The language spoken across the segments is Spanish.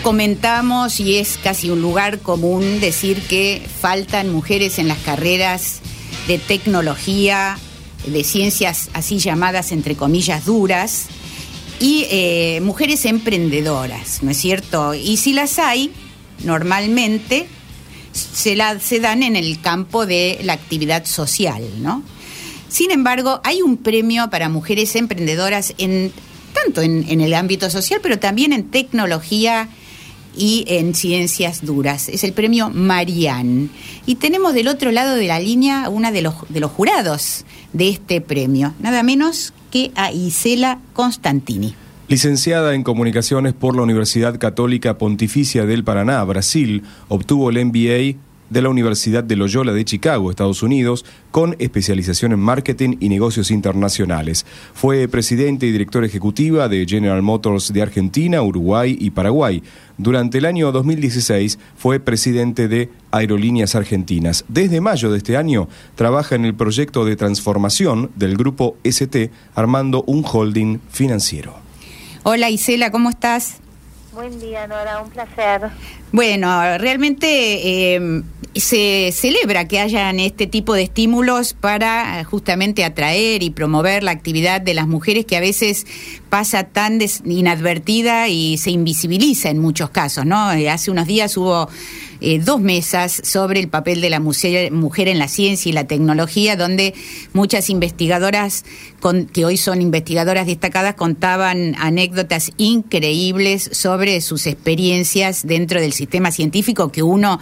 comentamos, y es casi un lugar común, decir que faltan mujeres en las carreras de tecnología, de ciencias así llamadas entre comillas duras, y mujeres emprendedoras, ¿no es cierto? Y si las hay, normalmente se dan en el campo de la actividad social, ¿no? Sin embargo, hay un premio para mujeres emprendedoras tanto en el ámbito social, pero también en tecnología y en ciencias duras. Es el premio Marianne. Y tenemos del otro lado de la línea una de los jurados de este premio, nada menos que a Isela Constantini. Licenciada en Comunicaciones por la Universidad Católica Pontificia del Paraná, Brasil, obtuvo el MBA de la Universidad de Loyola de Chicago, Estados Unidos, con especialización en marketing y negocios internacionales. Fue presidente y directora ejecutiva de General Motors de Argentina, Uruguay y Paraguay. Durante el año 2016 fue presidente de Aerolíneas Argentinas. Desde mayo de este año trabaja en el proyecto de transformación del grupo ST, armando un holding financiero. Hola Isela, ¿cómo estás? Buen día, Nora, un placer. Bueno, realmente se celebra que hayan este tipo de estímulos para justamente atraer y promover la actividad de las mujeres, que a veces pasa tan inadvertida y se invisibiliza en muchos casos, ¿no? Hace unos días hubo 2 mesas sobre el papel de la mujer en la ciencia y la tecnología, donde muchas investigadoras, que hoy son investigadoras destacadas, contaban anécdotas increíbles sobre sus experiencias dentro del sistema científico, que uno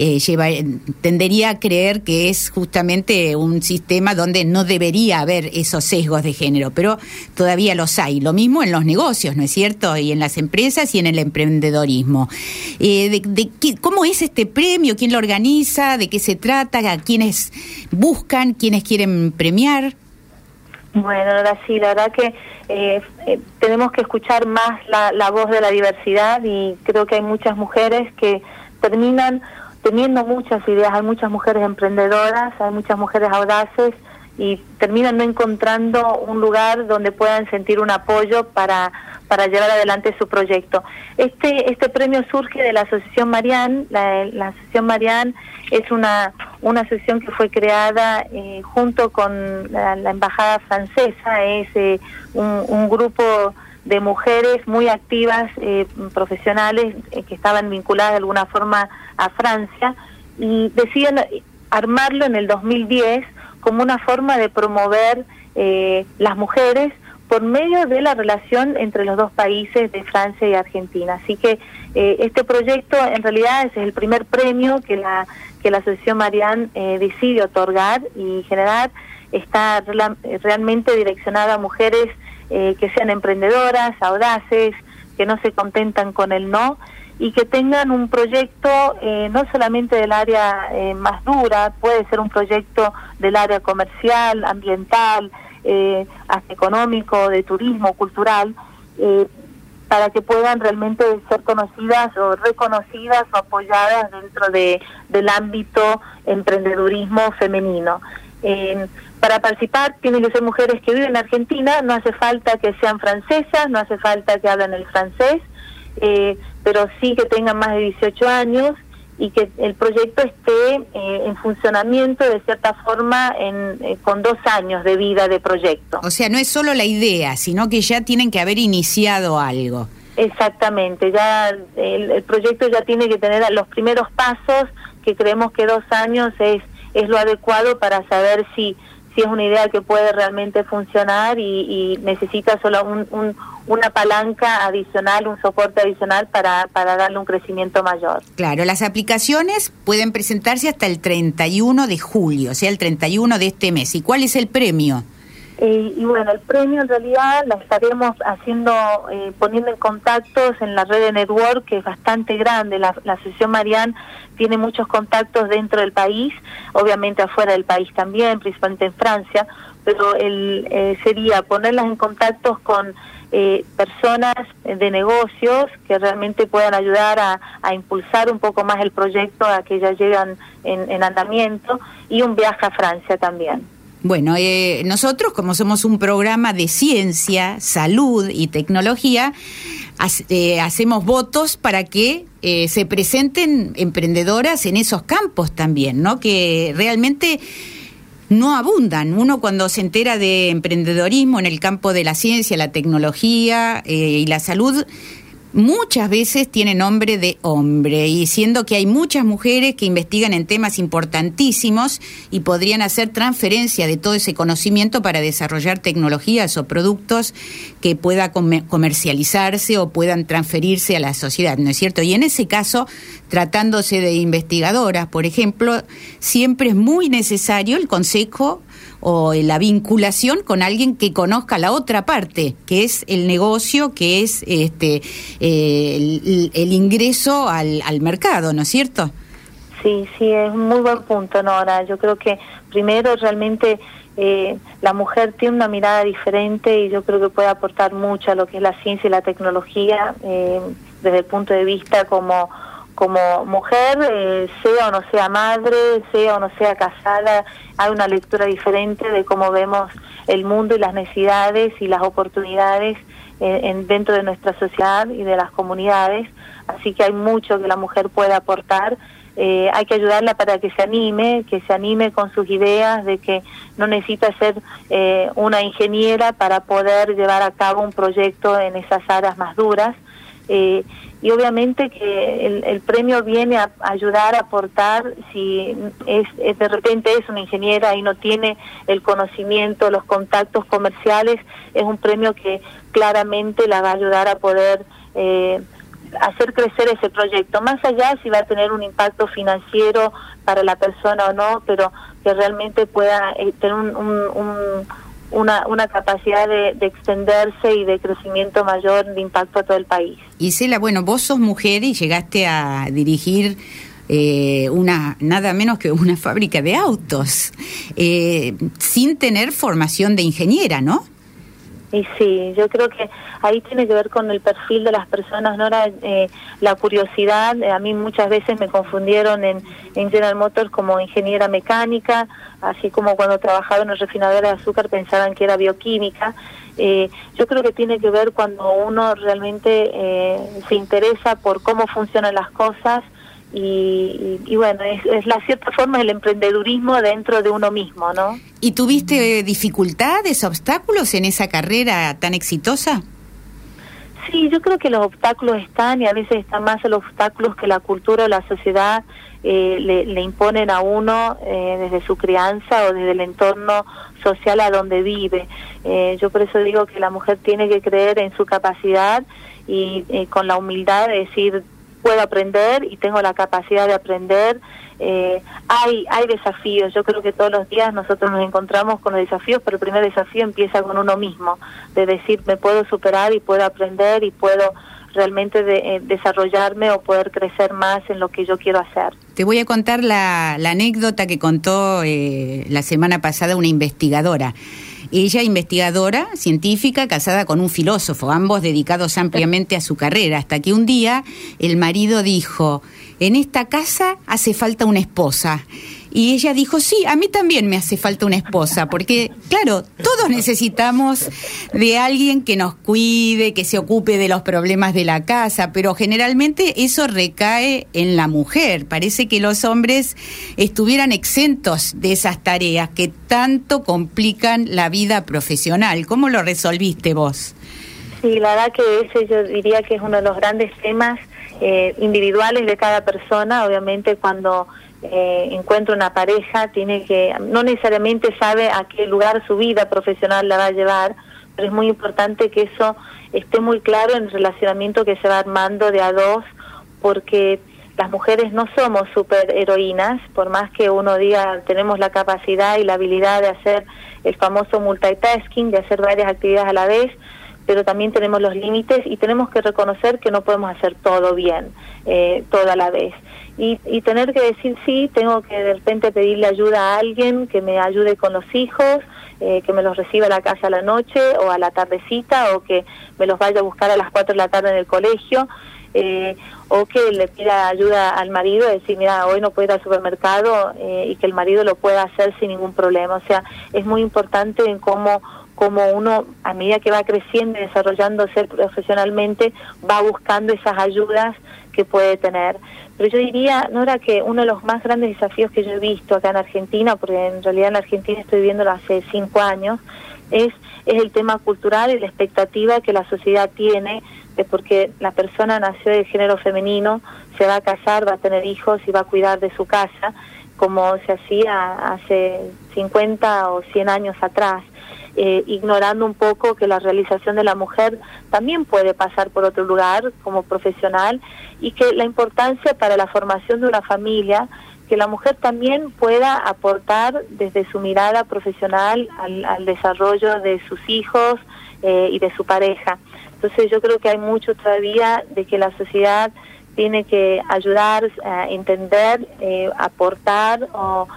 tendería a creer que es justamente un sistema donde no debería haber esos sesgos de género, pero todavía los hay. Lo mismo en los negocios, ¿no es cierto? Y en las empresas y en el emprendedorismo. ¿Cómo es este premio? ¿Quién lo organiza? ¿De qué se trata? ¿A quiénes buscan? ¿Quiénes quieren premiar? Bueno, ahora sí, la verdad que tenemos que escuchar más la voz de la diversidad, y creo que hay muchas mujeres que terminan teniendo muchas ideas. Hay muchas mujeres emprendedoras, hay muchas mujeres audaces, y terminan no encontrando un lugar donde puedan sentir un apoyo para llevar adelante su proyecto. Este premio surge de la Asociación Marianne. La Asociación Marianne es una asociación que fue creada junto con la Embajada Francesa. Es un grupo de mujeres muy activas, profesionales, que estaban vinculadas de alguna forma a Francia, y deciden armarlo en el 2010 como una forma de promover las mujeres por medio de la relación entre los dos países de Francia y Argentina. Así que este proyecto en realidad es el primer premio que la Asociación Marianne decide otorgar y generar. Está realmente direccionada a mujeres que sean emprendedoras, audaces, que no se contentan con el no, y que tengan un proyecto no solamente del área más dura, puede ser un proyecto del área comercial, ambiental, hasta económico, de turismo, cultural, para que puedan realmente ser conocidas o reconocidas o apoyadas dentro del ámbito emprendedurismo femenino. Para participar tienen que ser mujeres que viven en Argentina, no hace falta que sean francesas, no hace falta que hablen el francés, pero sí que tengan más de 18 años y que el proyecto esté en funcionamiento de cierta forma con 2 años de vida de proyecto. O sea, no es solo la idea, sino que ya tienen que haber iniciado algo. Exactamente, ya el proyecto ya tiene que tener los primeros pasos, que creemos que 2 años es lo adecuado para saber si es una idea que puede realmente funcionar y necesita solo una palanca adicional, un soporte adicional para darle un crecimiento mayor. Claro, las aplicaciones pueden presentarse hasta el 31 de julio, o sea, el 31 de este mes. ¿Y cuál es el premio? Y bueno, el premio en realidad la estaremos haciendo, poniendo en contactos en la red de network, que es bastante grande. La Asociación Marianne tiene muchos contactos dentro del país, obviamente afuera del país también, principalmente en Francia, pero sería ponerlas en contactos con personas de negocios que realmente puedan ayudar a impulsar un poco más el proyecto, a que ya llegan en andamiento, y un viaje a Francia también. Bueno, nosotros, como somos un programa de ciencia, salud y tecnología, hacemos votos para que se presenten emprendedoras en esos campos también, ¿no? Que realmente no abundan. Uno cuando se entera de emprendedorismo en el campo de la ciencia, la tecnología y la salud, muchas veces tiene nombre de hombre, y siendo que hay muchas mujeres que investigan en temas importantísimos y podrían hacer transferencia de todo ese conocimiento para desarrollar tecnologías o productos que pueda comercializarse o puedan transferirse a la sociedad, ¿no es cierto? Y en ese caso, tratándose de investigadoras, por ejemplo, siempre es muy necesario el consejo o la vinculación con alguien que conozca la otra parte, que es el negocio, que es el ingreso al mercado, ¿no es cierto? Sí, es un muy buen punto, Nora. Yo creo que primero realmente la mujer tiene una mirada diferente y yo creo que puede aportar mucho a lo que es la ciencia y la tecnología desde el punto de vista como mujer, sea o no sea madre, sea o no sea casada, hay una lectura diferente de cómo vemos el mundo y las necesidades y las oportunidades dentro de nuestra sociedad y de las comunidades, así que hay mucho que la mujer puede aportar. Hay que ayudarla para que se anime con sus ideas, de que no necesita ser una ingeniera para poder llevar a cabo un proyecto en esas áreas más duras. Y obviamente que el premio viene a ayudar a aportar, si de repente es una ingeniera y no tiene el conocimiento, los contactos comerciales, es un premio que claramente la va a ayudar a poder hacer crecer ese proyecto, más allá si va a tener un impacto financiero para la persona o no, pero que realmente pueda tener una capacidad de extenderse y de crecimiento mayor, de impacto a todo el país. Isela, bueno, vos sos mujer y llegaste a dirigir nada menos que una fábrica de autos, sin tener formación de ingeniera, ¿no? Y sí, yo creo que ahí tiene que ver con el perfil de las personas, ¿no? La curiosidad. A mí muchas veces me confundieron en General Motors como ingeniera mecánica, así como cuando trabajaba en el refinador de azúcar pensaban que era bioquímica. Yo creo que tiene que ver cuando uno realmente se interesa por cómo funcionan las cosas y bueno, es la cierta forma el emprendedurismo dentro de uno mismo, ¿no? ¿Y tuviste dificultades, obstáculos en esa carrera tan exitosa? Sí, yo creo que los obstáculos están, y a veces están más los obstáculos que la cultura o la sociedad le imponen a uno desde su crianza o desde el entorno social a donde vive. Yo por eso digo que la mujer tiene que creer en su capacidad y con la humildad de decir, puedo aprender y tengo la capacidad de aprender. Hay desafíos, yo creo que todos los días nosotros nos encontramos con los desafíos, pero el primer desafío empieza con uno mismo, de decir, me puedo superar y puedo aprender y puedo realmente desarrollarme o poder crecer más en lo que yo quiero hacer. Te voy a contar la anécdota que contó la semana pasada una investigadora. Ella, investigadora, científica, casada con un filósofo, ambos dedicados ampliamente a su carrera, hasta que un día el marido dijo, en esta casa hace falta una esposa. Y ella dijo, sí, a mí también me hace falta una esposa, porque, claro, todos necesitamos de alguien que nos cuide, que se ocupe de los problemas de la casa, pero generalmente eso recae en la mujer. Parece que los hombres estuvieran exentos de esas tareas que tanto complican la vida profesional. ¿Cómo lo resolviste vos? Sí, la verdad que ese yo diría que es uno de los grandes temas individuales de cada persona. Obviamente cuando encuentra una pareja, no necesariamente sabe a qué lugar su vida profesional la va a llevar, pero es muy importante que eso esté muy claro en el relacionamiento que se va armando de a dos, porque las mujeres no somos superheroínas, por más que uno diga tenemos la capacidad y la habilidad de hacer el famoso multitasking, de hacer varias actividades a la vez, pero también tenemos los límites y tenemos que reconocer que no podemos hacer todo bien, todo a la vez. Y tener que decir, sí, tengo que de repente pedirle ayuda a alguien que me ayude con los hijos, que me los reciba a la casa a la noche o a la tardecita, o que me los vaya a buscar a las 4 de la tarde en el colegio, o que le pida ayuda al marido, decir, mira, hoy no puedo ir al supermercado, y que el marido lo pueda hacer sin ningún problema. O sea, es muy importante en cómo como uno, a medida que va creciendo y desarrollándose profesionalmente, va buscando esas ayudas que puede tener. Pero yo diría, Nora, que uno de los más grandes desafíos que yo he visto acá en Argentina, porque en realidad en Argentina estoy viviéndolo hace 5 años, es el tema cultural y la expectativa que la sociedad tiene de porque la persona nació de género femenino, se va a casar, va a tener hijos y va a cuidar de su casa, como se hacía hace 50 o 100 años atrás, ignorando un poco que la realización de la mujer también puede pasar por otro lugar como profesional, y que la importancia para la formación de una familia, que la mujer también pueda aportar desde su mirada profesional al desarrollo de sus hijos y de su pareja. Entonces yo creo que hay mucho todavía de que la sociedad tiene que ayudar a entender, aportar o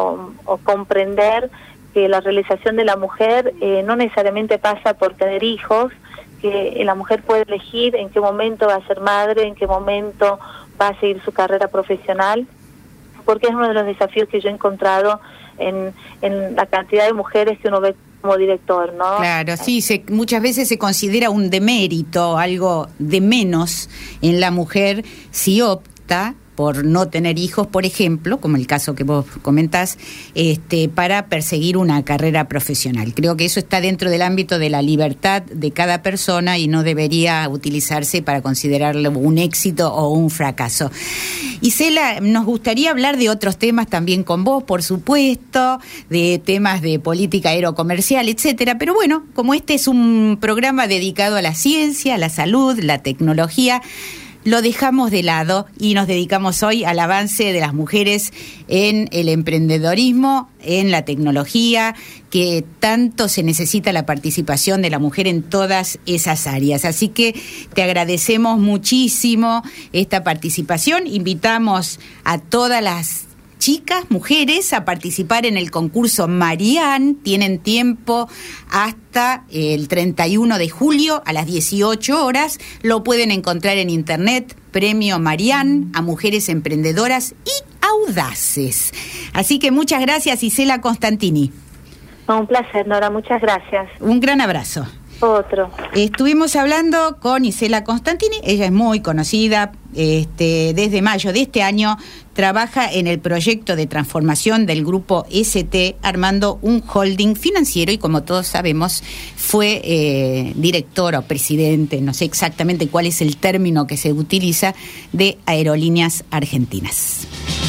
comprender que la realización de la mujer no necesariamente pasa por tener hijos, que la mujer puede elegir en qué momento va a ser madre, en qué momento va a seguir su carrera profesional, porque es uno de los desafíos que yo he encontrado en la cantidad de mujeres que uno ve como director, ¿no? Claro, sí, muchas veces se considera un demérito, algo de menos en la mujer si opta por no tener hijos, por ejemplo, como el caso que vos comentás, para perseguir una carrera profesional. Creo que eso está dentro del ámbito de la libertad de cada persona y no debería utilizarse para considerarlo un éxito o un fracaso. Isela, nos gustaría hablar de otros temas también con vos, por supuesto, de temas de política aerocomercial, etcétera, pero bueno, como este es un programa dedicado a la ciencia, a la salud, la tecnología, lo dejamos de lado y nos dedicamos hoy al avance de las mujeres en el emprendedorismo, en la tecnología, que tanto se necesita la participación de la mujer en todas esas áreas. Así que te agradecemos muchísimo esta participación. Invitamos a todas las chicas, mujeres, a participar en el concurso Marianne. Tienen tiempo hasta el 31 de julio a las 18 horas. Lo pueden encontrar en internet, Premio Marianne a Mujeres Emprendedoras y Audaces. Así que muchas gracias, Isela Constantini. Un placer, Nora, muchas gracias. Un gran abrazo. Otro. Estuvimos hablando con Isela Constantini, ella es muy conocida, desde mayo de este año trabaja en el proyecto de transformación del grupo ST, armando un holding financiero y, como todos sabemos, fue directora o presidente, no sé exactamente cuál es el término que se utiliza, de Aerolíneas Argentinas.